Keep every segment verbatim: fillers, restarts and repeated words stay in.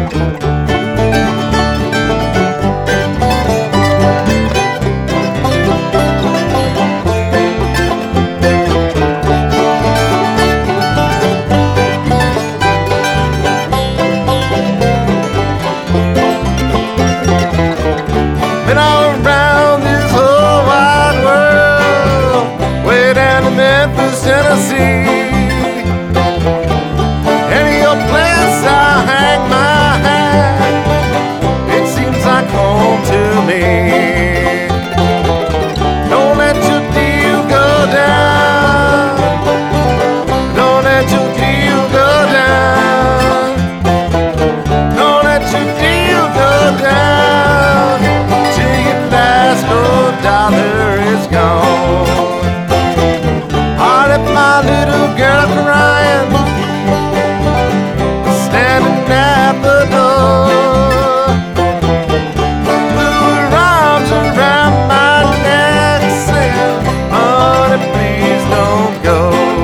Been all around this whole wide world, way down to Memphis, Tennessee. Any old place I hang my hat, it seems like home to me. Don't let your deal go down. Don't let your deal go down. Don't let your deal go down till your last gold dollar is gone. I left my little girl crying, standing at the door. Blew her arms around my neck, saying, honey, please don't go.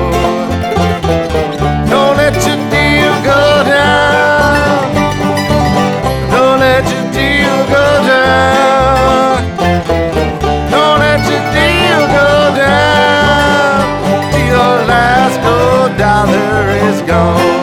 Don't let your deal go down. Don't let your deal go down. Don't let your deal go down till your last gold dollar is gone.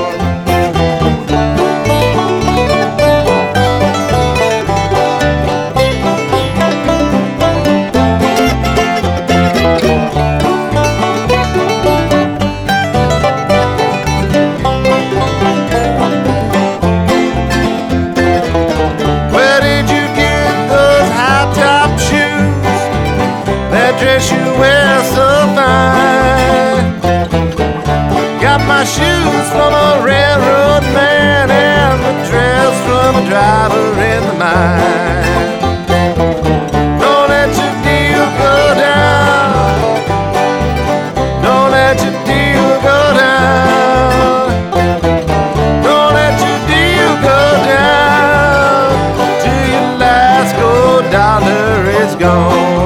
Where did you get those high-top shoes, that dress you wear so fine? Got my shoes from a railroad man and the dress from a driver in the mine. Don't let your deal go down. Don't let your deal go down. Don't let your deal go down till your last gold dollar is gone.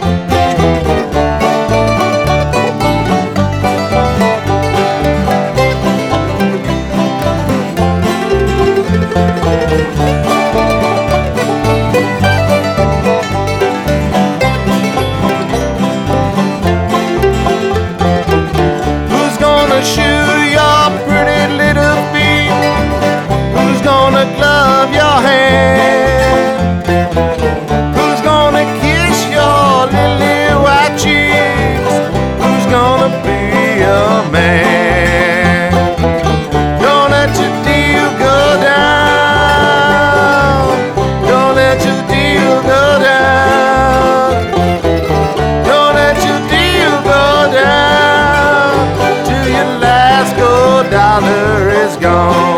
Who's gonna shoe your pretty little feet? Who's gonna glove your hand? Who's gonna kiss your lily white cheeks? Who's gonna be a man? Don't let your deal go down. Don't let your deal go down. Don't let your deal go down till your last gold dollar is gone.